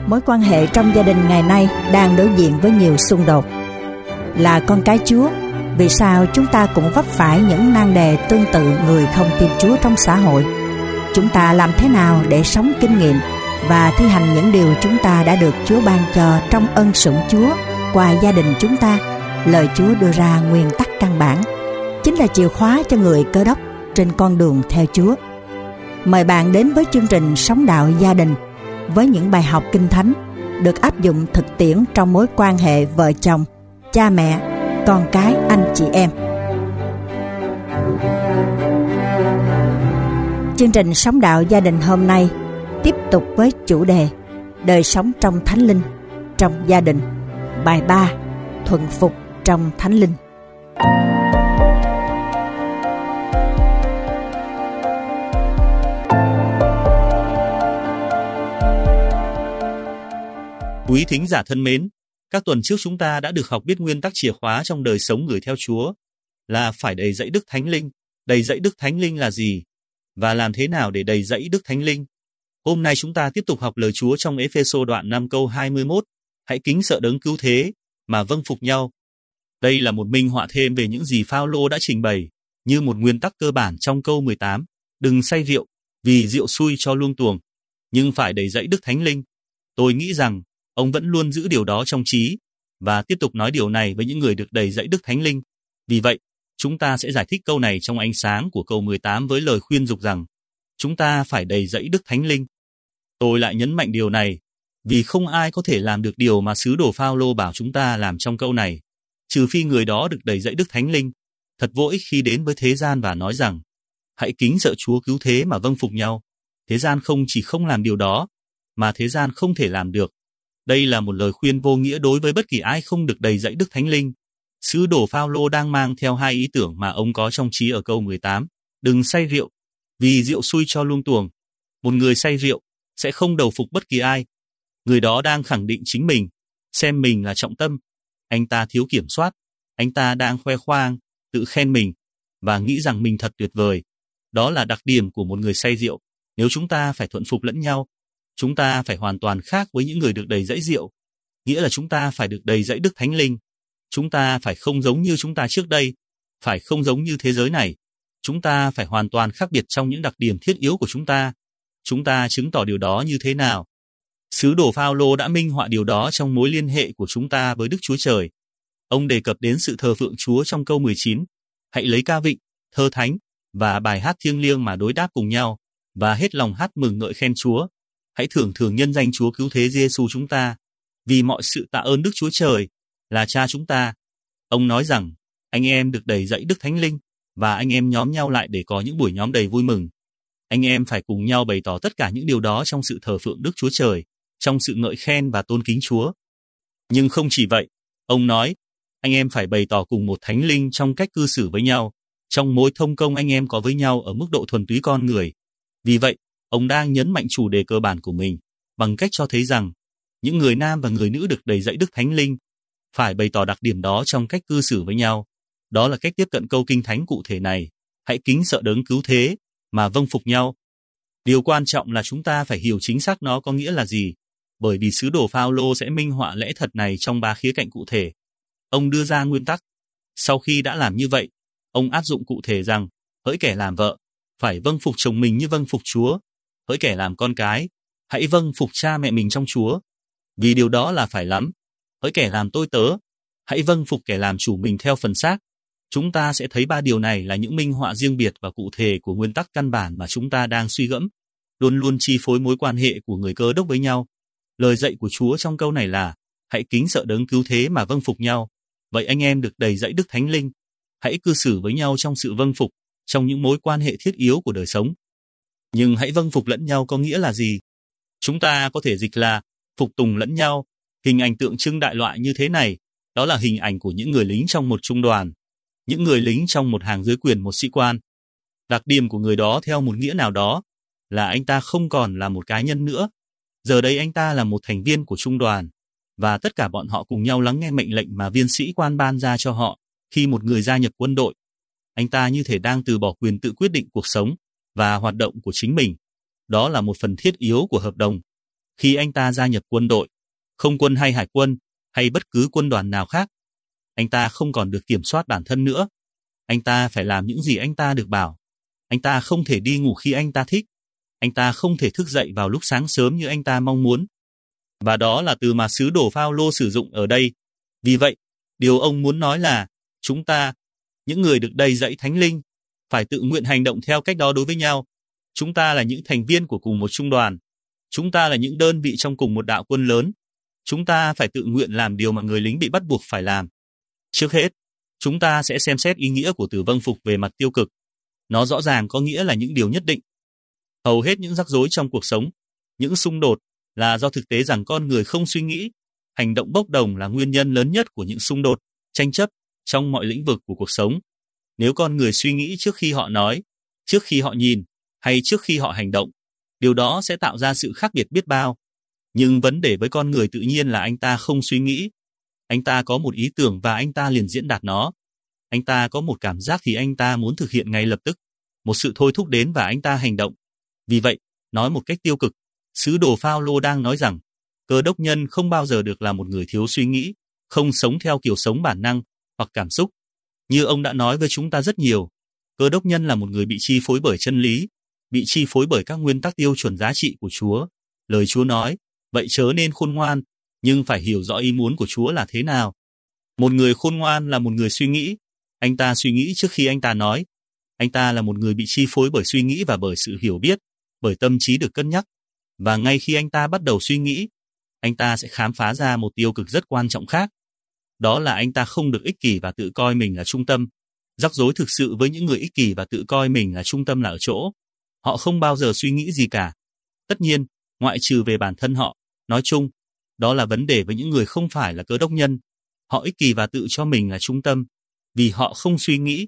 Mối quan hệ trong gia đình ngày nay đang đối diện với nhiều xung đột. Là con cái Chúa, vì sao chúng ta cũng vấp phải những nan đề tương tự người không tin Chúa trong xã hội? Chúng ta làm thế nào để sống kinh nghiệm và thi hành những điều chúng ta đã được Chúa ban cho trong ân sủng Chúa qua gia đình chúng ta? Lời Chúa đưa ra nguyên tắc căn bản, chính là chìa khóa cho người Cơ Đốc trên con đường theo Chúa. Mời bạn đến với chương trình Sống Đạo Gia Đình với những bài học Kinh Thánh được áp dụng thực tiễn trong mối quan hệ vợ chồng, cha mẹ, con cái, anh chị em. Chương trình Sống Đạo Gia Đình hôm nay tiếp tục với chủ đề đời sống trong Thánh Linh, trong gia đình. Bài 3: thuần phục trong Thánh Linh. Quý thính giả thân mến, các tuần trước chúng ta đã được học biết nguyên tắc chìa khóa trong đời sống người theo Chúa là phải đầy dẫy Đức Thánh Linh. Đầy dẫy Đức Thánh Linh là gì? Và làm thế nào để đầy dẫy Đức Thánh Linh? Hôm nay chúng ta tiếp tục học lời Chúa trong Ê-phê-sô đoạn 5 câu 21. Hãy kính sợ Đấng Cứu Thế mà vâng phục nhau. Đây là một minh họa thêm về những gì Phao-lô đã trình bày như một nguyên tắc cơ bản trong câu 18. Đừng say rượu, vì rượu xui cho luông tuồng, nhưng phải đầy dẫy Đức Thánh Linh. Tôi nghĩ rằng ông vẫn luôn giữ điều đó trong trí và tiếp tục nói điều này với những người được đầy dẫy Đức Thánh Linh. Vì vậy, chúng ta sẽ giải thích câu này trong ánh sáng của câu 18 với lời khuyên dục rằng chúng ta phải đầy dẫy Đức Thánh Linh. Tôi lại nhấn mạnh điều này vì không ai có thể làm được điều mà sứ đồ Phao-lô bảo chúng ta làm trong câu này, trừ phi người đó được đầy dẫy Đức Thánh Linh. Thật vô ích khi đến với thế gian và nói rằng hãy kính sợ Chúa Cứu Thế mà vâng phục nhau. Thế gian không chỉ không làm điều đó, mà thế gian không thể làm được. Đây là một lời khuyên vô nghĩa đối với bất kỳ ai không được đầy dẫy Đức Thánh Linh. Sứ đồ Phao-lô đang mang theo hai ý tưởng mà ông có trong trí ở câu 18. Đừng say rượu, vì rượu xui cho luông tuồng. Một người say rượu sẽ không đầu phục bất kỳ ai. Người đó đang khẳng định chính mình, xem mình là trọng tâm. Anh ta thiếu kiểm soát, anh ta đang khoe khoang, tự khen mình và nghĩ rằng mình thật tuyệt vời. Đó là đặc điểm của một người say rượu. Nếu chúng ta phải thuận phục lẫn nhau, chúng ta phải hoàn toàn khác với những người được đầy dẫy rượu. Nghĩa là chúng ta phải được đầy dẫy Đức Thánh Linh. Chúng ta phải không giống như chúng ta trước đây, phải không giống như thế giới này. Chúng ta phải hoàn toàn khác biệt trong những đặc điểm thiết yếu của chúng ta. Chúng ta chứng tỏ điều đó như thế nào? Sứ đồ Phao-lô đã minh họa điều đó trong mối liên hệ của chúng ta với Đức Chúa Trời. Ông đề cập đến sự thờ phượng Chúa trong câu 19. Hãy lấy ca vịnh, thơ thánh và bài hát thiêng liêng mà đối đáp cùng nhau và hết lòng hát mừng ngợi khen Chúa. Hãy thưởng thường nhân danh Chúa Cứu Thế Giê-xu chúng ta, vì mọi sự tạ ơn Đức Chúa Trời là Cha chúng ta. Ông nói rằng anh em được đầy dẫy Đức Thánh Linh và anh em nhóm nhau lại để có những buổi nhóm đầy vui mừng. Anh em phải cùng nhau bày tỏ tất cả những điều đó trong sự thờ phượng Đức Chúa Trời, trong sự ngợi khen và tôn kính Chúa. Nhưng không chỉ vậy, ông nói anh em phải bày tỏ cùng một Thánh Linh trong cách cư xử với nhau, trong mối thông công anh em có với nhau ở mức độ thuần túy con người. Vì vậy, ông đang nhấn mạnh chủ đề cơ bản của mình bằng cách cho thấy rằng những người nam và người nữ được đầy dẫy Đức Thánh Linh phải bày tỏ đặc điểm đó trong cách cư xử với nhau. Đó là cách tiếp cận câu Kinh Thánh cụ thể này. Hãy kính sợ Đấng Cứu Thế mà vâng phục nhau. Điều quan trọng là chúng ta phải hiểu chính xác nó có nghĩa là gì, bởi vì sứ đồ Phao-lô sẽ minh họa lẽ thật này trong 3 khía cạnh cụ thể. Ông đưa ra nguyên tắc. Sau khi đã làm như vậy, ông áp dụng cụ thể rằng hỡi kẻ làm vợ, phải vâng phục chồng mình như vâng phục Chúa. Hỡi kẻ làm con cái, hãy vâng phục cha mẹ mình trong Chúa, vì điều đó là phải lắm. Hỡi kẻ làm tôi tớ, hãy vâng phục kẻ làm chủ mình theo phần xác. Chúng ta sẽ thấy 3 điều này là những minh họa riêng biệt và cụ thể của nguyên tắc căn bản mà chúng ta đang suy gẫm, luôn luôn chi phối mối quan hệ của người Cơ Đốc với nhau. Lời dạy của Chúa trong câu này là hãy kính sợ Đấng Cứu Thế mà vâng phục nhau. Vậy anh em được đầy dẫy Đức Thánh Linh, hãy cư xử với nhau trong sự vâng phục, trong những mối quan hệ thiết yếu của đời sống. Nhưng hãy vâng phục lẫn nhau có nghĩa là gì? Chúng ta có thể dịch là phục tùng lẫn nhau. Hình ảnh tượng trưng đại loại như thế này, đó là hình ảnh của những người lính trong một trung đoàn, những người lính trong một hàng dưới quyền một sĩ quan. Đặc điểm của người đó theo một nghĩa nào đó là anh ta không còn là một cá nhân nữa. Giờ đây anh ta là một thành viên của trung đoàn, và tất cả bọn họ cùng nhau lắng nghe mệnh lệnh mà viên sĩ quan ban ra cho họ khi một người gia nhập quân đội. Anh ta như thể đang từ bỏ quyền tự quyết định cuộc sống và hoạt động của chính mình. Đó là một phần thiết yếu của hợp đồng. Khi anh ta gia nhập quân đội, không quân hay hải quân, hay bất cứ quân đoàn nào khác, anh ta không còn được kiểm soát bản thân nữa. Anh ta phải làm những gì anh ta được bảo. Anh ta không thể đi ngủ khi anh ta thích. Anh ta không thể thức dậy vào lúc sáng sớm như anh ta mong muốn. Và đó là từ mà sứ đồ Phao-lô sử dụng ở đây. Vì vậy, điều ông muốn nói là chúng ta, những người được đầy dẫy Thánh Linh, phải tự nguyện hành động theo cách đó đối với nhau. Chúng ta là những thành viên của cùng một trung đoàn. Chúng ta là những đơn vị trong cùng một đạo quân lớn. Chúng ta phải tự nguyện làm điều mà người lính bị bắt buộc phải làm. Trước hết, chúng ta sẽ xem xét ý nghĩa của từ vâng phục về mặt tiêu cực. Nó rõ ràng có nghĩa là những điều nhất định. Hầu hết những rắc rối trong cuộc sống, những xung đột là do thực tế rằng con người không suy nghĩ. Hành động bốc đồng là nguyên nhân lớn nhất của những xung đột, tranh chấp trong mọi lĩnh vực của cuộc sống. Nếu con người suy nghĩ trước khi họ nói, trước khi họ nhìn, hay trước khi họ hành động, điều đó sẽ tạo ra sự khác biệt biết bao. Nhưng vấn đề với con người tự nhiên là anh ta không suy nghĩ. Anh ta có một ý tưởng và anh ta liền diễn đạt nó. Anh ta có một cảm giác thì anh ta muốn thực hiện ngay lập tức. Một sự thôi thúc đến và anh ta hành động. Vì vậy, nói một cách tiêu cực, sứ đồ Phao-lô đang nói rằng Cơ đốc nhân không bao giờ được là một người thiếu suy nghĩ, không sống theo kiểu sống bản năng hoặc cảm xúc. Như ông đã nói với chúng ta rất nhiều, Cơ đốc nhân là một người bị chi phối bởi chân lý, bị chi phối bởi các nguyên tắc tiêu chuẩn giá trị của Chúa. Lời Chúa nói, vậy chớ nên khôn ngoan, nhưng phải hiểu rõ ý muốn của Chúa là thế nào. Một người khôn ngoan là một người suy nghĩ. Anh ta suy nghĩ trước khi anh ta nói. Anh ta là một người bị chi phối bởi suy nghĩ và bởi sự hiểu biết, bởi tâm trí được cân nhắc. Và ngay khi anh ta bắt đầu suy nghĩ, anh ta sẽ khám phá ra một tiêu cực rất quan trọng khác. Đó là anh ta không được ích kỷ và tự coi mình là trung tâm. Rắc rối thực sự với những người ích kỷ và tự coi mình là trung tâm là ở chỗ họ không bao giờ suy nghĩ gì cả. Tất nhiên, ngoại trừ về bản thân họ, nói chung, đó là vấn đề với những người không phải là Cơ đốc nhân. Họ ích kỷ và tự cho mình là trung tâm, vì họ không suy nghĩ.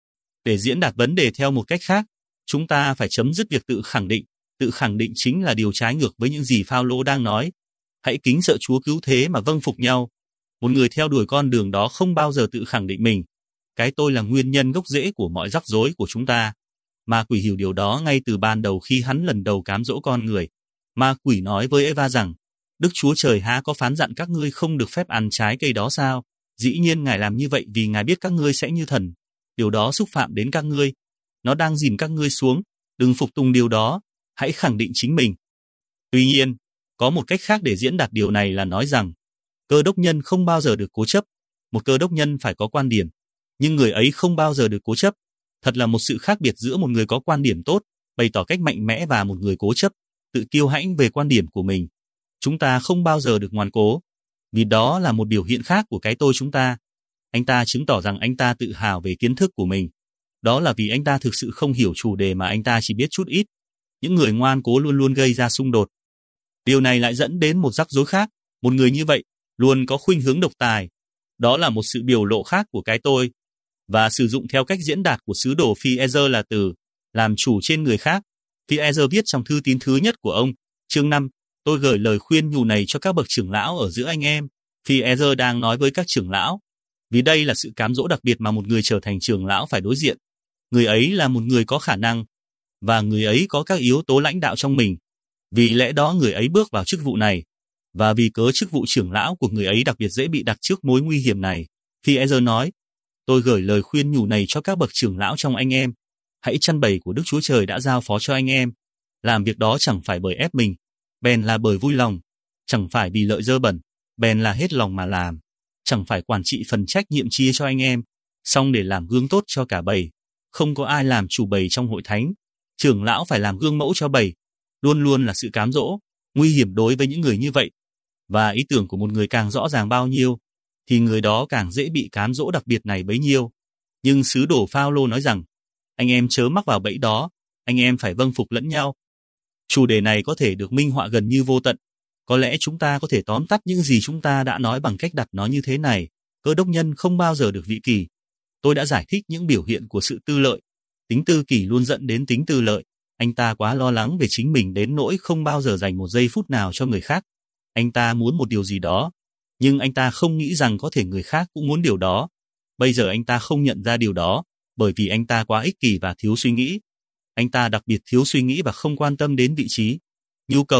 Để diễn đạt vấn đề theo một cách khác, chúng ta phải chấm dứt việc tự khẳng định. Tự khẳng định chính là điều trái ngược với những gì Phao-lô đang nói. Hãy kính sợ Chúa cứu thế mà vâng phục nhau. Một người theo đuổi con đường đó không bao giờ tự khẳng định mình. Cái tôi là nguyên nhân gốc rễ của mọi rắc rối của chúng ta. Ma quỷ hiểu điều đó ngay từ ban đầu khi hắn lần đầu cám dỗ con người. Ma quỷ nói với Eva rằng, Đức Chúa Trời há có phán dặn các ngươi không được phép ăn trái cây đó sao? Dĩ nhiên Ngài làm như vậy vì Ngài biết các ngươi sẽ như thần. Điều đó xúc phạm đến các ngươi. Nó đang dìm các ngươi xuống. Đừng phục tùng điều đó. Hãy khẳng định chính mình. Tuy nhiên, có một cách khác để diễn đạt điều này là nói rằng, Cơ đốc nhân không bao giờ được cố chấp. Một Cơ đốc nhân phải có quan điểm, nhưng người ấy không bao giờ được cố chấp. Thật là một sự khác biệt giữa một người có quan điểm tốt, bày tỏ cách mạnh mẽ và một người cố chấp, tự kiêu hãnh về quan điểm của mình. Chúng ta không bao giờ được ngoan cố, vì đó là một biểu hiện khác của cái tôi chúng ta. Anh ta chứng tỏ rằng anh ta tự hào về kiến thức của mình. Đó là vì anh ta thực sự không hiểu chủ đề mà anh ta chỉ biết chút ít. Những người ngoan cố luôn luôn gây ra xung đột. Điều này lại dẫn đến một rắc rối khác. Một người như vậy luôn có khuynh hướng độc tài. Đó là một sự biểu lộ khác của cái tôi. Và sử dụng theo cách diễn đạt của sứ đồ Phi-e-rơ là từ làm chủ trên người khác. Phi-e-rơ viết trong thư tín thứ nhất của ông, chương 5, tôi gửi lời khuyên nhủ này cho các bậc trưởng lão ở giữa anh em. Phi-e-rơ đang nói với các trưởng lão, vì đây là sự cám dỗ đặc biệt mà một người trở thành trưởng lão phải đối diện. Người ấy là một người có khả năng, và người ấy có các yếu tố lãnh đạo trong mình. Vì lẽ đó người ấy bước vào chức vụ này, và vì cớ chức vụ trưởng lão của người ấy đặc biệt dễ bị đặt trước mối nguy hiểm này. Phi-e-rơ nói, tôi gửi lời khuyên nhủ này cho các bậc trưởng lão trong anh em. Hãy chăn bầy của Đức Chúa Trời đã giao phó cho anh em. Làm việc đó chẳng phải bởi ép mình, bèn là bởi vui lòng. Chẳng phải vì lợi dơ bẩn, bèn là hết lòng mà làm. Chẳng phải quản trị phần trách nhiệm chia cho anh em, song để làm gương tốt cho cả bầy. Không có ai làm chủ bầy trong hội thánh. Trưởng lão phải làm gương mẫu cho bầy. Luôn luôn là sự cám dỗ, nguy hiểm đối với những người như vậy. Và ý tưởng của một người càng rõ ràng bao nhiêu, thì người đó càng dễ bị cám dỗ đặc biệt này bấy nhiêu. Nhưng sứ đồ Phao-lô nói rằng, anh em chớ mắc vào bẫy đó, anh em phải vâng phục lẫn nhau. Chủ đề này có thể được minh họa gần như vô tận. Có lẽ chúng ta có thể tóm tắt những gì chúng ta đã nói bằng cách đặt nó như thế này. Cơ đốc nhân không bao giờ được vị kỷ. Tôi đã giải thích những biểu hiện của sự tư lợi. Tính tư kỷ luôn dẫn đến tính tư lợi. Anh ta quá lo lắng về chính mình đến nỗi không bao giờ dành một giây phút nào cho người khác. Anh ta muốn một điều gì đó, nhưng anh ta không nghĩ rằng có thể người khác cũng muốn điều đó. Bây giờ anh ta không nhận ra điều đó, bởi vì anh ta quá ích kỷ và thiếu suy nghĩ. Anh ta đặc biệt thiếu suy nghĩ và không quan tâm đến vị trí, nhu cầu,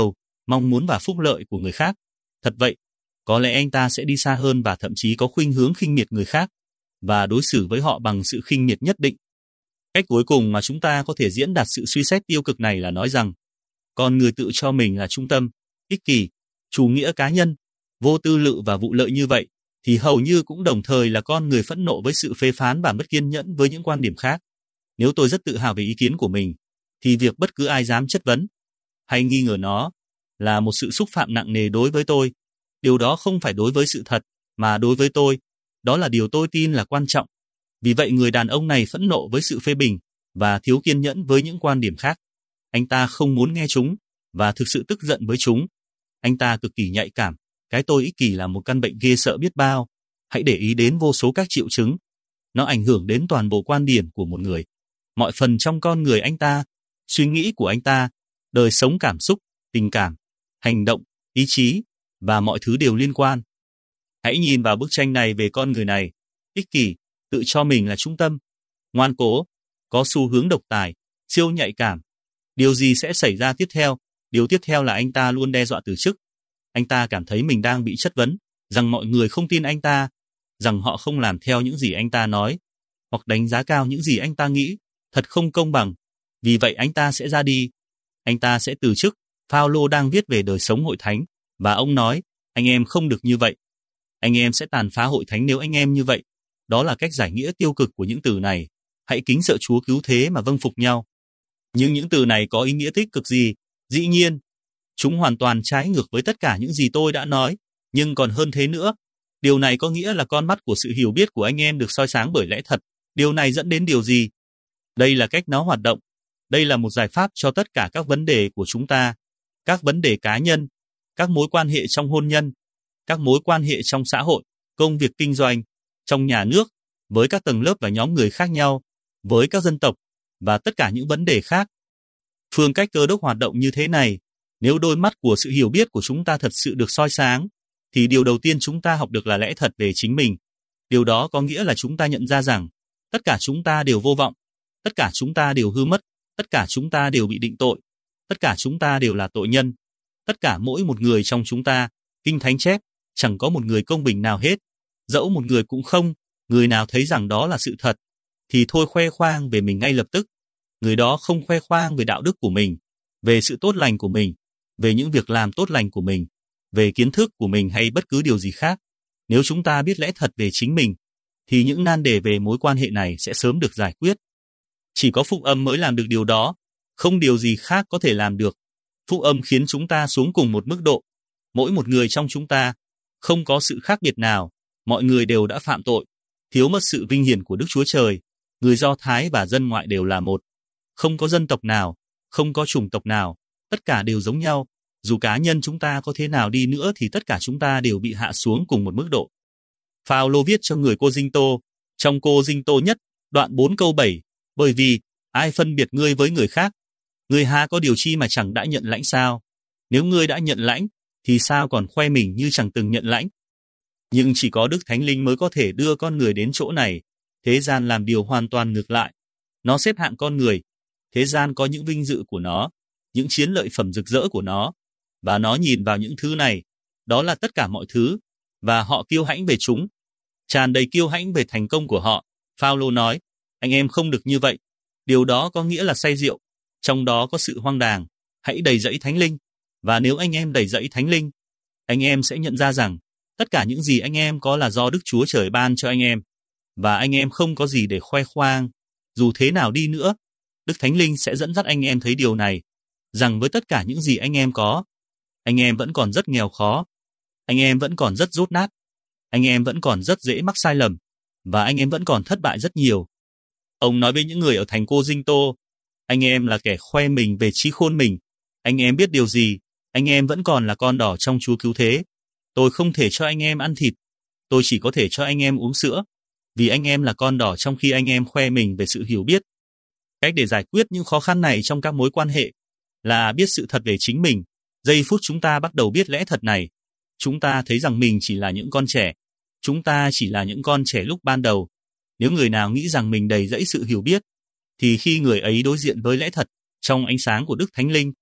mong muốn và phúc lợi của người khác. Thật vậy, có lẽ anh ta sẽ đi xa hơn và thậm chí có khuynh hướng khinh miệt người khác và đối xử với họ bằng sự khinh miệt nhất định. Cách cuối cùng mà chúng ta có thể diễn đạt sự suy xét tiêu cực này là nói rằng con người tự cho mình là trung tâm, ích kỷ, chủ nghĩa cá nhân, vô tư lự và vụ lợi như vậy, thì hầu như cũng đồng thời là con người phẫn nộ với sự phê phán và mất kiên nhẫn với những quan điểm khác. Nếu tôi rất tự hào về ý kiến của mình, thì việc bất cứ ai dám chất vấn hay nghi ngờ nó là một sự xúc phạm nặng nề đối với tôi. Điều đó không phải đối với sự thật, mà đối với tôi. Đó là điều tôi tin là quan trọng. Vì vậy người đàn ông này phẫn nộ với sự phê bình và thiếu kiên nhẫn với những quan điểm khác. Anh ta không muốn nghe chúng và thực sự tức giận với chúng. Anh ta cực kỳ nhạy cảm. Cái tôi ích kỷ là một căn bệnh ghê sợ biết bao. Hãy để ý đến vô số các triệu chứng. Nó ảnh hưởng đến toàn bộ quan điểm của một người. Mọi phần trong con người anh ta, suy nghĩ của anh ta, đời sống cảm xúc, tình cảm, hành động, ý chí và mọi thứ đều liên quan. Hãy nhìn vào bức tranh này về con người này. Ích kỷ, tự cho mình là trung tâm, ngoan cố, có xu hướng độc tài, siêu nhạy cảm. Điều gì sẽ xảy ra tiếp theo? Điều tiếp theo là anh ta luôn đe dọa từ chức. Anh ta cảm thấy mình đang bị chất vấn, rằng mọi người không tin anh ta, rằng họ không làm theo những gì anh ta nói, hoặc đánh giá cao những gì anh ta nghĩ, thật không công bằng. Vì vậy anh ta sẽ ra đi. Anh ta sẽ từ chức. Phaolô đang viết về đời sống hội thánh, và ông nói, anh em không được như vậy. Anh em sẽ tàn phá hội thánh nếu anh em như vậy. Đó là cách giải nghĩa tiêu cực của những từ này. Hãy kính sợ Chúa cứu thế mà vâng phục nhau. Nhưng những từ này có ý nghĩa tích cực gì? Dĩ nhiên, chúng hoàn toàn trái ngược với tất cả những gì tôi đã nói. Nhưng còn hơn thế nữa, điều này có nghĩa là con mắt của sự hiểu biết của anh em được soi sáng bởi lẽ thật. Điều này dẫn đến điều gì? Đây là cách nó hoạt động. Đây là một giải pháp cho tất cả các vấn đề của chúng ta. Các vấn đề cá nhân, các mối quan hệ trong hôn nhân, các mối quan hệ trong xã hội, công việc kinh doanh, trong nhà nước, với các tầng lớp và nhóm người khác nhau, với các dân tộc, và tất cả những vấn đề khác. Phương cách Cơ Đốc hoạt động như thế này, nếu đôi mắt của sự hiểu biết của chúng ta thật sự được soi sáng, thì điều đầu tiên chúng ta học được là lẽ thật về chính mình. Điều đó có nghĩa là chúng ta nhận ra rằng, tất cả chúng ta đều vô vọng, tất cả chúng ta đều hư mất, tất cả chúng ta đều bị định tội, tất cả chúng ta đều là tội nhân, tất cả mỗi một người trong chúng ta, Kinh Thánh chép, chẳng có một người công bình nào hết, dẫu một người cũng không. Người nào thấy rằng đó là sự thật, thì thôi khoe khoang về mình ngay lập tức. Người đó không khoe khoang về đạo đức của mình, về sự tốt lành của mình, về những việc làm tốt lành của mình, về kiến thức của mình hay bất cứ điều gì khác. Nếu chúng ta biết lẽ thật về chính mình, thì những nan đề về mối quan hệ này sẽ sớm được giải quyết. Chỉ có phúc âm mới làm được điều đó, không điều gì khác có thể làm được. Phúc âm khiến chúng ta xuống cùng một mức độ. Mỗi một người trong chúng ta, không có sự khác biệt nào, mọi người đều đã phạm tội, thiếu mất sự vinh hiển của Đức Chúa Trời. Người Do Thái và dân ngoại đều là một. Không có dân tộc nào, không có chủng tộc nào, tất cả đều giống nhau. Dù cá nhân chúng ta có thế nào đi nữa thì tất cả chúng ta đều bị hạ xuống cùng một mức độ. Phaolô viết cho người Cô-rinh-tô, trong Cô-rinh-tô nhất, đoạn 4 câu 7, bởi vì, ai phân biệt ngươi với người khác? Ngươi há có điều chi mà chẳng đã nhận lãnh sao? Nếu ngươi đã nhận lãnh, thì sao còn khoe mình như chẳng từng nhận lãnh? Nhưng chỉ có Đức Thánh Linh mới có thể đưa con người đến chỗ này. Thế gian làm điều hoàn toàn ngược lại. Nó xếp hạng con người. Thế gian có những vinh dự của nó, những chiến lợi phẩm rực rỡ của nó, và nó nhìn vào những thứ này. Đó là tất cả mọi thứ, và họ kiêu hãnh về chúng. Tràn đầy kiêu hãnh về thành công của họ. Phaolô nói, anh em không được như vậy. Điều đó có nghĩa là say rượu. Trong đó có sự hoang đàng. Hãy đầy dẫy Thánh Linh. Và nếu anh em đầy dẫy Thánh Linh, anh em sẽ nhận ra rằng tất cả những gì anh em có là do Đức Chúa Trời ban cho anh em. Và anh em không có gì để khoe khoang. Dù thế nào đi nữa, Đức Thánh Linh sẽ dẫn dắt anh em thấy điều này, rằng với tất cả những gì anh em có, anh em vẫn còn rất nghèo khó, anh em vẫn còn rất dốt nát, anh em vẫn còn rất dễ mắc sai lầm, và anh em vẫn còn thất bại rất nhiều. Ông nói với những người ở thành Cô-rinh-tô, anh em là kẻ khoe mình về trí khôn mình, anh em biết điều gì, anh em vẫn còn là con đỏ trong Chúa cứu thế. Tôi không thể cho anh em ăn thịt, tôi chỉ có thể cho anh em uống sữa, vì anh em là con đỏ trong khi anh em khoe mình về sự hiểu biết. Cách để giải quyết những khó khăn này trong các mối quan hệ là biết sự thật về chính mình. Giây phút chúng ta bắt đầu biết lẽ thật này, chúng ta thấy rằng mình chỉ là những con trẻ. Chúng ta chỉ là những con trẻ lúc ban đầu. Nếu người nào nghĩ rằng mình đầy dẫy sự hiểu biết, thì khi người ấy đối diện với lẽ thật trong ánh sáng của Đức Thánh Linh,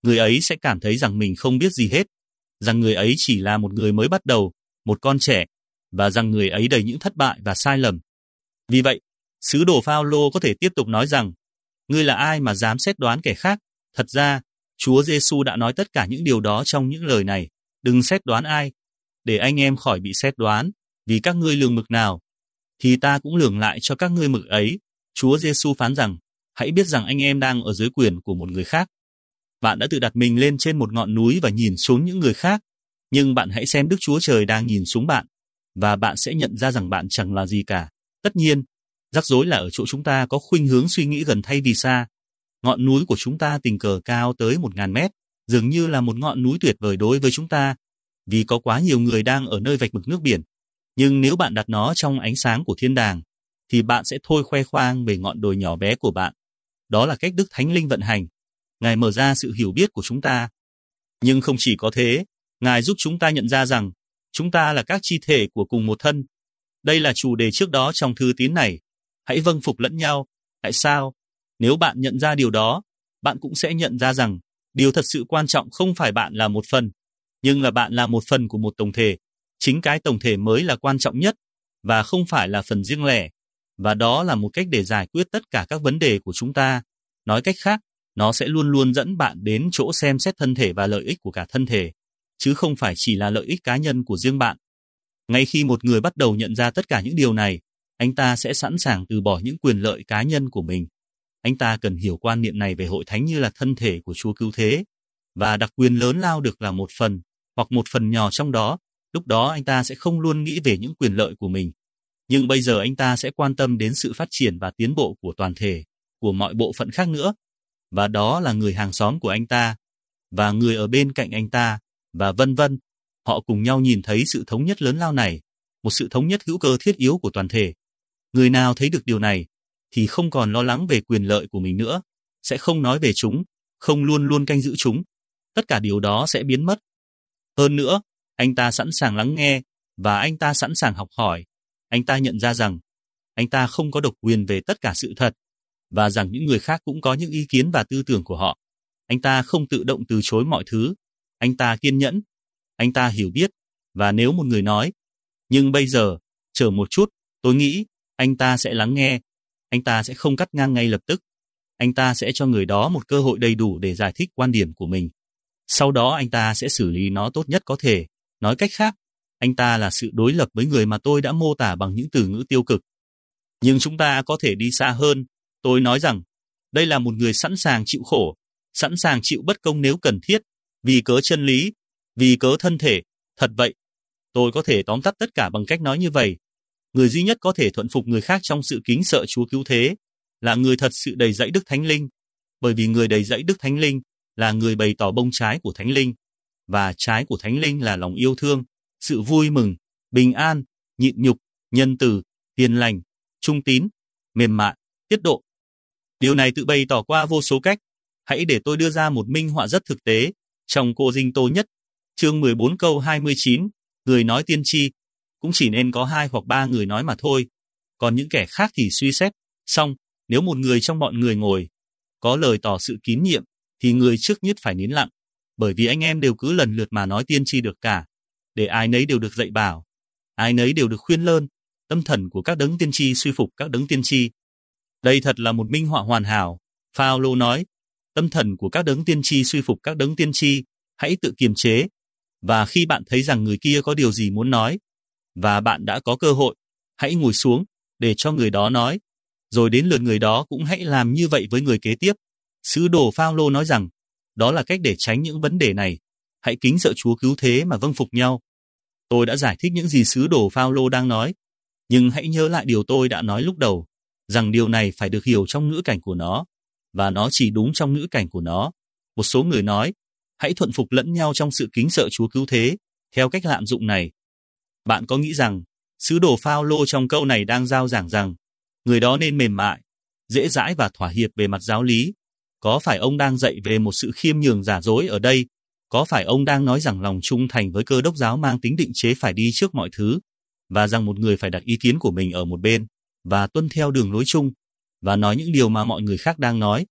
người ấy sẽ cảm thấy rằng mình không biết gì hết, rằng người ấy chỉ là một người mới bắt đầu, một con trẻ, và rằng người ấy đầy những thất bại và sai lầm. Vì vậy, sứ đồ Phao-lô có thể tiếp tục nói rằng, ngươi là ai mà dám xét đoán kẻ khác? Thật ra, Chúa Giêsu đã nói tất cả những điều đó trong những lời này, đừng xét đoán ai, để anh em khỏi bị xét đoán, vì các ngươi lường mực nào, thì ta cũng lường lại cho các ngươi mực ấy. Chúa Giêsu phán rằng, hãy biết rằng anh em đang ở dưới quyền của một người khác. Bạn đã tự đặt mình lên trên một ngọn núi và nhìn xuống những người khác, nhưng bạn hãy xem Đức Chúa Trời đang nhìn xuống bạn, và bạn sẽ nhận ra rằng bạn chẳng là gì cả. Tất nhiên, rắc rối là ở chỗ chúng ta có khuynh hướng suy nghĩ gần thay vì xa. Ngọn núi của chúng ta tình cờ cao tới 1000 mét, dường như là một ngọn núi tuyệt vời đối với chúng ta, vì có quá nhiều người đang ở nơi vạch mực nước biển. Nhưng nếu bạn đặt nó trong ánh sáng của thiên đàng, thì bạn sẽ thôi khoe khoang về ngọn đồi nhỏ bé của bạn. Đó là cách Đức Thánh Linh vận hành. Ngài mở ra sự hiểu biết của chúng ta. Nhưng không chỉ có thế, Ngài giúp chúng ta nhận ra rằng chúng ta là các chi thể của cùng một thân. Đây là chủ đề trước đó trong thư tín này. Hãy vâng phục lẫn nhau. Tại sao? Nếu bạn nhận ra điều đó, bạn cũng sẽ nhận ra rằng điều thật sự quan trọng không phải bạn là một phần, nhưng là bạn là một phần của một tổng thể. Chính cái tổng thể mới là quan trọng nhất, và không phải là phần riêng lẻ. Và đó là một cách để giải quyết tất cả các vấn đề của chúng ta. Nói cách khác, nó sẽ luôn luôn dẫn bạn đến chỗ xem xét thân thể và lợi ích của cả thân thể, chứ không phải chỉ là lợi ích cá nhân của riêng bạn. Ngay khi một người bắt đầu nhận ra tất cả những điều này, anh ta sẽ sẵn sàng từ bỏ những quyền lợi cá nhân của mình. Anh ta cần hiểu quan niệm này về hội thánh như là thân thể của Chúa Cứu Thế, và đặc quyền lớn lao được là một phần, hoặc một phần nhỏ trong đó. Lúc đó anh ta sẽ không luôn nghĩ về những quyền lợi của mình. Nhưng bây giờ anh ta sẽ quan tâm đến sự phát triển và tiến bộ của toàn thể, của mọi bộ phận khác nữa. Và đó là người hàng xóm của anh ta, và người ở bên cạnh anh ta, và vân vân. Họ cùng nhau nhìn thấy sự thống nhất lớn lao này, một sự thống nhất hữu cơ thiết yếu của toàn thể. Người nào thấy được điều này, thì không còn lo lắng về quyền lợi của mình nữa, sẽ không nói về chúng, không luôn luôn canh giữ chúng. Tất cả điều đó sẽ biến mất. Hơn nữa, anh ta sẵn sàng lắng nghe, và anh ta sẵn sàng học hỏi. Anh ta nhận ra rằng, anh ta không có độc quyền về tất cả sự thật, và rằng những người khác cũng có những ý kiến và tư tưởng của họ. Anh ta không tự động từ chối mọi thứ. Anh ta kiên nhẫn. Anh ta hiểu biết. Và nếu một người nói, nhưng bây giờ, chờ một chút, tôi nghĩ, anh ta sẽ lắng nghe. Anh ta sẽ không cắt ngang ngay lập tức. Anh ta sẽ cho người đó một cơ hội đầy đủ để giải thích quan điểm của mình. Sau đó anh ta sẽ xử lý nó tốt nhất có thể. Nói cách khác, anh ta là sự đối lập với người mà tôi đã mô tả bằng những từ ngữ tiêu cực. Nhưng chúng ta có thể đi xa hơn. Tôi nói rằng, đây là một người sẵn sàng chịu khổ, sẵn sàng chịu bất công nếu cần thiết, vì cớ chân lý, vì cớ thân thể. Thật vậy, tôi có thể tóm tắt tất cả bằng cách nói như vậy. Người duy nhất có thể thuận phục người khác trong sự kính sợ Chúa Cứu Thế là người thật sự đầy dẫy Đức Thánh Linh, bởi vì người đầy dẫy Đức Thánh Linh là người bày tỏ bông trái của Thánh Linh, và trái của Thánh Linh là lòng yêu thương, sự vui mừng, bình an, nhịn nhục, nhân từ, hiền lành, trung tín, mềm mại, tiết độ. Điều này tự bày tỏ qua vô số cách. Hãy để tôi đưa ra một minh họa rất thực tế. Trong Cô Dinh Tô Nhất, chương 14 câu 29, người nói tiên tri cũng chỉ nên có 2 hoặc 3 người nói mà thôi. Còn những kẻ khác thì suy xét. Xong, nếu một người trong bọn người ngồi có lời tỏ sự kín nhiệm, thì người trước nhất phải nín lặng, bởi vì anh em đều cứ lần lượt mà nói tiên tri được cả, để ai nấy đều được dạy bảo, ai nấy đều được khuyên lơn. Tâm thần của các đấng tiên tri suy phục các đấng tiên tri. Đây thật là một minh họa hoàn hảo. Phao-lô nói, tâm thần của các đấng tiên tri suy phục các đấng tiên tri. Hãy tự kiềm chế, và khi bạn thấy rằng người kia có điều gì muốn nói, và bạn đã có cơ hội, hãy ngồi xuống để cho người đó nói, rồi đến lượt người đó cũng hãy làm như vậy với người kế tiếp. Sứ đồ Phao-lô nói rằng, đó là cách để tránh những vấn đề này. Hãy kính sợ Chúa Cứu Thế mà vâng phục nhau. Tôi đã giải thích những gì sứ đồ Phao-lô đang nói, nhưng hãy nhớ lại điều tôi đã nói lúc đầu, rằng điều này phải được hiểu trong ngữ cảnh của nó, và nó chỉ đúng trong ngữ cảnh của nó. Một số người nói, hãy thuận phục lẫn nhau trong sự kính sợ Chúa Cứu Thế, theo cách lạm dụng này. Bạn có nghĩ rằng, sứ đồ Phao-lô trong câu này đang giao giảng rằng, người đó nên mềm mại, dễ dãi và thỏa hiệp về mặt giáo lý? Có phải ông đang dạy về một sự khiêm nhường giả dối ở đây? Có phải ông đang nói rằng lòng trung thành với cơ đốc giáo mang tính định chế phải đi trước mọi thứ, và rằng một người phải đặt ý kiến của mình ở một bên, và tuân theo đường lối chung, và nói những điều mà mọi người khác đang nói?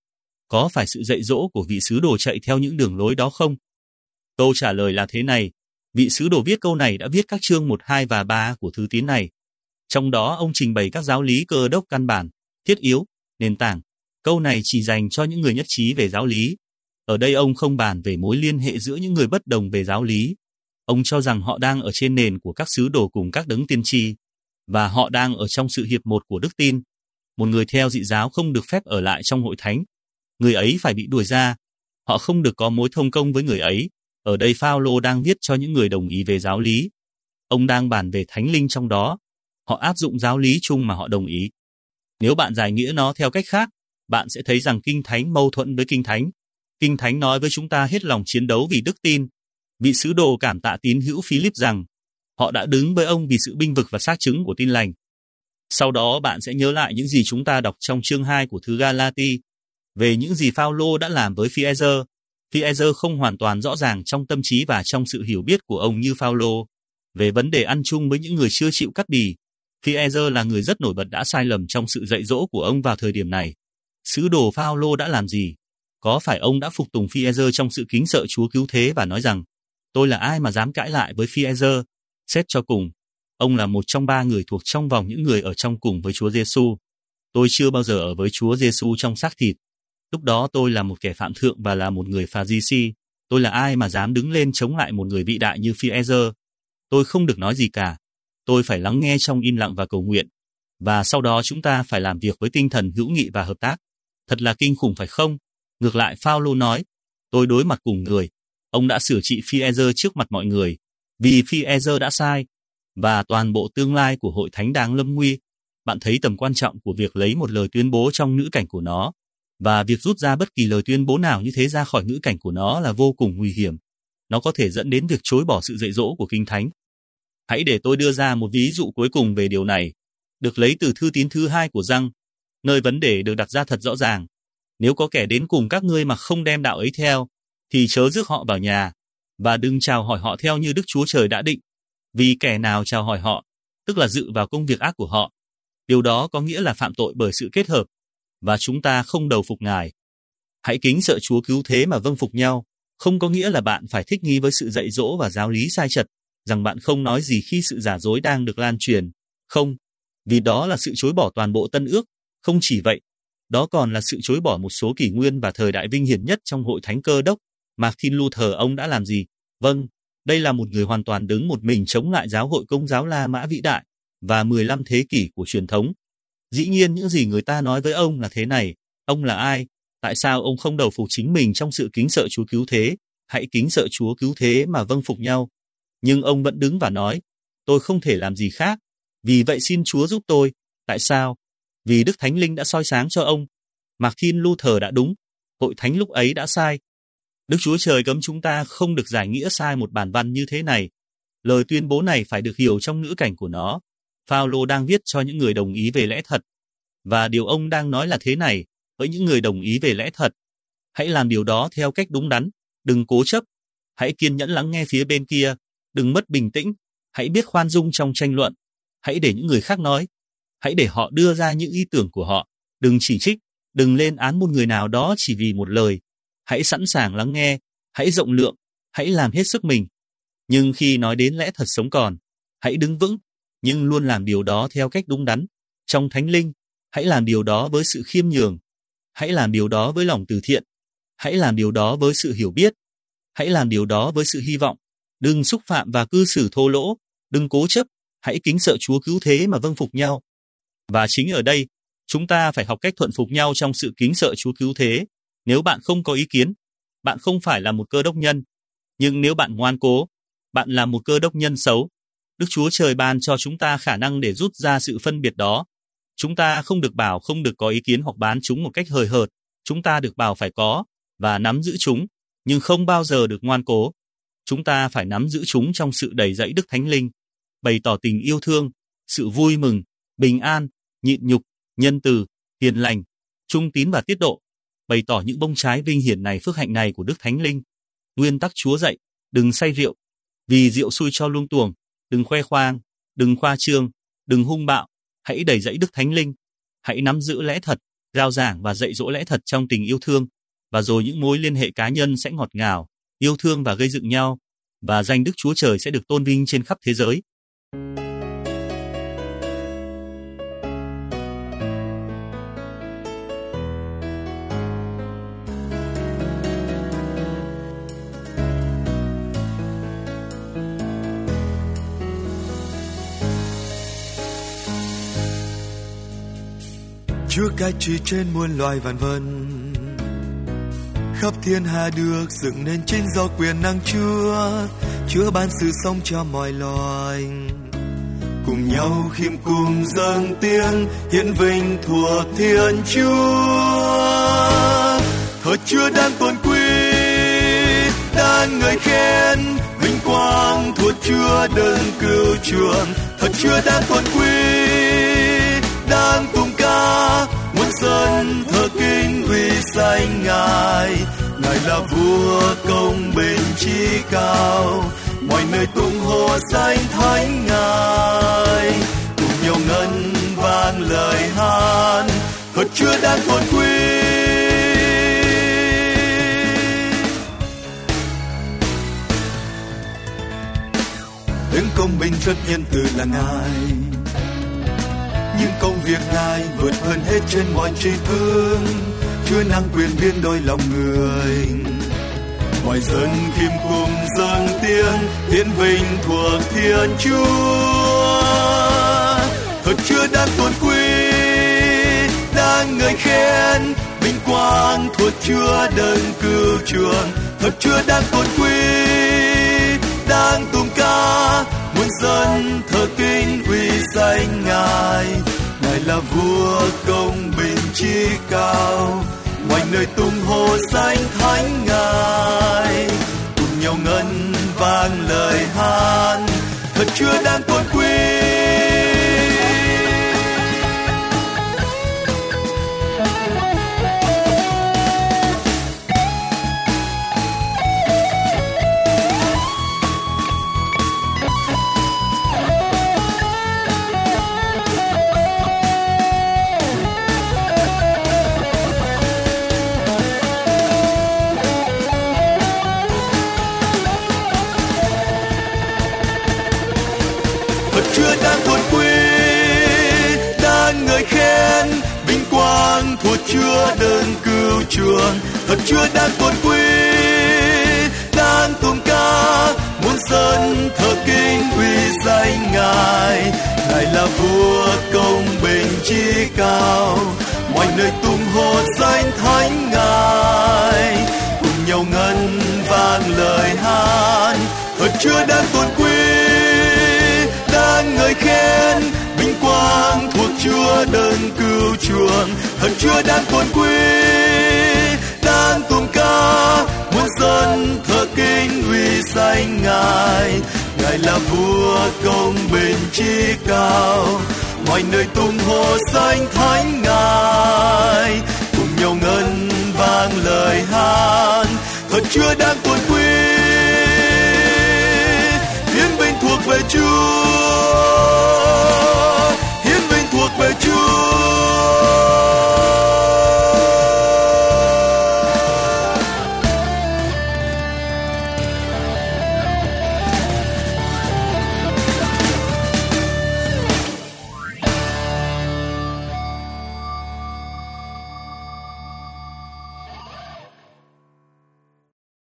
Có phải sự dạy dỗ của vị sứ đồ chạy theo những đường lối đó không? Câu trả lời là thế này. Vị sứ đồ viết câu này đã viết các chương 1, 2 và 3 của thư tín này. Trong đó ông trình bày các giáo lý cơ đốc căn bản, thiết yếu, nền tảng. Câu này chỉ dành cho những người nhất trí về giáo lý. Ở đây ông không bàn về mối liên hệ giữa những người bất đồng về giáo lý. Ông cho rằng họ đang ở trên nền của các sứ đồ cùng các đấng tiên tri, và họ đang ở trong sự hiệp một của đức tin. Một người theo dị giáo không được phép ở lại trong hội thánh. Người ấy phải bị đuổi ra. Họ không được có mối thông công với người ấy. Ở đây Phao-lô đang viết cho những người đồng ý về giáo lý. Ông đang bàn về thánh linh trong đó. Họ áp dụng giáo lý chung mà họ đồng ý. Nếu bạn giải nghĩa nó theo cách khác, bạn sẽ thấy rằng Kinh Thánh mâu thuẫn với Kinh Thánh. Kinh Thánh nói với chúng ta hết lòng chiến đấu vì đức tin. Vị sứ đồ cảm tạ tín hữu Philip rằng họ đã đứng với ông vì sự binh vực và xác chứng của tin lành. Sau đó bạn sẽ nhớ lại những gì chúng ta đọc trong chương 2 của thư Galati về những gì Phao-lô đã làm với Phi-e-giơ. Phi-e-giơ không hoàn toàn rõ ràng trong tâm trí và trong sự hiểu biết của ông như Phao-lô về vấn đề ăn chung với những người chưa chịu cắt bì. Phi-e-giơ là người rất nổi bật đã sai lầm trong sự dạy dỗ của ông vào thời điểm này. Sứ đồ Phao-lô đã làm gì? Có phải ông đã phục tùng Phi-e-giơ trong sự kính sợ Chúa cứu thế và nói rằng tôi là ai mà dám cãi lại với Phi-e-giơ? Xét cho cùng, ông là một trong 3 người thuộc trong vòng những người ở trong cùng với Chúa Giêsu. Tôi chưa bao giờ ở với Chúa Giêsu trong xác thịt. Lúc đó tôi là một kẻ phạm thượng và là một người Pha-ri-si. Tôi là ai mà dám đứng lên chống lại một người vĩ đại như Phi-e-giơ? Tôi không được nói gì cả. Tôi phải lắng nghe trong im lặng và cầu nguyện. Và sau đó chúng ta phải làm việc với tinh thần hữu nghị và hợp tác. Thật là kinh khủng phải không? Ngược lại Phao-lô nói, tôi đối mặt cùng người. Ông đã sửa trị Phi-e-giơ trước mặt mọi người. Vì Phi-e-giơ đã sai, và toàn bộ tương lai của hội thánh đang lâm nguy. Bạn thấy tầm quan trọng của việc lấy một lời tuyên bố trong ngữ cảnh của nó, và việc rút ra bất kỳ lời tuyên bố nào như thế ra khỏi ngữ cảnh của nó là vô cùng nguy hiểm. Nó có thể dẫn đến việc chối bỏ sự dạy dỗ của Kinh Thánh. Hãy để tôi đưa ra một ví dụ cuối cùng về điều này, được lấy từ thư tín thứ 2 của Giăng, nơi vấn đề được đặt ra thật rõ ràng. Nếu có kẻ đến cùng các ngươi mà không đem đạo ấy theo, thì chớ rước họ vào nhà, và đừng chào hỏi họ theo như Đức Chúa Trời đã định. Vì kẻ nào chào hỏi họ, tức là dự vào công việc ác của họ. Điều đó có nghĩa là phạm tội bởi sự kết hợp, và chúng ta không đầu phục Ngài. Hãy kính sợ Chúa cứu thế mà vâng phục nhau, không có nghĩa là bạn phải thích nghi với sự dạy dỗ và giáo lý sai trật, rằng bạn không nói gì khi sự giả dối đang được lan truyền. Không, vì đó là sự chối bỏ toàn bộ Tân Ước. Không chỉ vậy, đó còn là sự chối bỏ một số kỷ nguyên và thời đại vinh hiển nhất trong hội thánh Cơ đốc. Martin Luther ông đã làm gì? Vâng, đây là một người hoàn toàn đứng một mình chống lại giáo hội Công giáo La Mã vĩ đại và 15 thế kỷ của truyền thống. Dĩ nhiên những gì người ta nói với ông là thế này, ông là ai? Tại sao ông không đầu phục chính mình trong sự kính sợ Chúa cứu thế? Hãy kính sợ Chúa cứu thế mà vâng phục nhau. Nhưng ông vẫn đứng và nói, tôi không thể làm gì khác, vì vậy xin Chúa giúp tôi. Tại sao? Vì Đức Thánh Linh đã soi sáng cho ông. Martin Luther đã đúng, hội thánh lúc ấy đã sai. Đức Chúa Trời cấm chúng ta không được giải nghĩa sai một bản văn như thế này. Lời tuyên bố này phải được hiểu trong ngữ cảnh của nó. Phao-lô đang viết cho những người đồng ý về lẽ thật. Và điều ông đang nói là thế này, với những người đồng ý về lẽ thật. Hãy làm điều đó theo cách đúng đắn, đừng cố chấp. Hãy kiên nhẫn lắng nghe phía bên kia, đừng mất bình tĩnh. Hãy biết khoan dung trong tranh luận. Hãy để những người khác nói. Hãy để họ đưa ra những ý tưởng của họ. Đừng chỉ trích, đừng lên án một người nào đó chỉ vì một lời. Hãy sẵn sàng lắng nghe, hãy rộng lượng, hãy làm hết sức mình. Nhưng khi nói đến lẽ thật sống còn, hãy đứng vững, nhưng luôn làm điều đó theo cách đúng đắn. Trong Thánh Linh, hãy làm điều đó với sự khiêm nhường. Hãy làm điều đó với lòng từ thiện. Hãy làm điều đó với sự hiểu biết. Hãy làm điều đó với sự hy vọng. Đừng xúc phạm và cư xử thô lỗ, đừng cố chấp, hãy kính sợ Chúa cứu thế mà vâng phục nhau. Và chính ở đây, chúng ta phải học cách thuận phục nhau trong sự kính sợ Chúa cứu thế. Nếu bạn không có ý kiến, bạn không phải là một cơ đốc nhân. Nhưng nếu bạn ngoan cố, bạn là một cơ đốc nhân xấu. Đức Chúa Trời ban cho chúng ta khả năng để rút ra sự phân biệt đó. Chúng ta không được bảo không được có ý kiến hoặc bán chúng một cách hời hợt. Chúng ta được bảo phải có và nắm giữ chúng, nhưng không bao giờ được ngoan cố. Chúng ta phải nắm giữ chúng trong sự đầy dẫy Đức Thánh Linh, bày tỏ tình yêu thương, sự vui mừng, bình an, nhịn nhục, nhân từ, hiền lành, trung tín và tiết độ. Bày tỏ những bông trái vinh hiển này, phước hạnh này của Đức Thánh Linh. Nguyên tắc Chúa dạy, đừng say rượu, vì rượu xui cho luông tuồng, đừng khoe khoang, đừng khoa trương, đừng hung bạo, hãy đầy dẫy Đức Thánh Linh. Hãy nắm giữ lẽ thật, rao giảng và dạy dỗ lẽ thật trong tình yêu thương, và rồi những mối liên hệ cá nhân sẽ ngọt ngào, yêu thương và gây dựng nhau, và danh Đức Chúa Trời sẽ được tôn vinh trên khắp thế giới. Chúa cai trị trên muôn loài vạn vân, khắp thiên hà được dựng nên trên do quyền năng Chúa. Chúa ban sự sống cho mọi loài, cùng nhau khiêm cung dâng tiếng hiển vinh thuộc Thiên Chúa. Thật Chúa đang tôn quý, đang ngợi khen, vinh quang thuộc Chúa đấng cứu chuộc. Thật Chúa đang tôn quý, đang tung ca, muôn dân thờ kính uy danh Ngài. Ngài là vua công bình trí cao, mọi nơi tung hô danh thánh Ngài. Cùng nhau ngân vang lời hát, thật Chúa đang tôn quý. Đấng công bình rất nhân từ là Ngài, nhưng công việc Ngài vượt hơn hết trên mọi trí thức. Chúa năng quyền biến đổi lòng người, mọi dân khiêm cung dâng tiếng hiển vinh thuộc Thiên Chúa. Thật Chúa đang tôn quý, đang ngợi khen, vinh quang thuộc Chúa đấng cứu chuộc. Thật Chúa đang tôn quý, đang tung ca, muôn dân thờ kính uy danh Ngài. Ngài là vua công bình trí cao, mọi nơi tung hô danh thánh Ngài. Cùng nhau ngân vang lời hát, thật Chúa đang tôn quý. Chúa đang tôn quý, đang ngợi khen, vinh quang thuộc Chúa đấng cứu chuộc. Thật Chúa đang tôn quý, đang tung ca, muôn dân thờ kính uy danh Ngài. Ngài là vua công bình trí cao, mọi nơi tung hô danh thánh Ngài. Cùng nhau ngân vang lời hát, thật Chúa đang tôn quý, đang ngợi khen, vinh quang thuộc Chúa đấng cứu chuộc. Thật Chúa đang tôn quý, đang tung ca, muôn dân thờ kính uy danh Ngài. Ngài là vua công bình trí cao, mọi nơi tung hô danh thánh Ngài. Cùng nhau ngân vang lời hát, thật Chúa đang tôn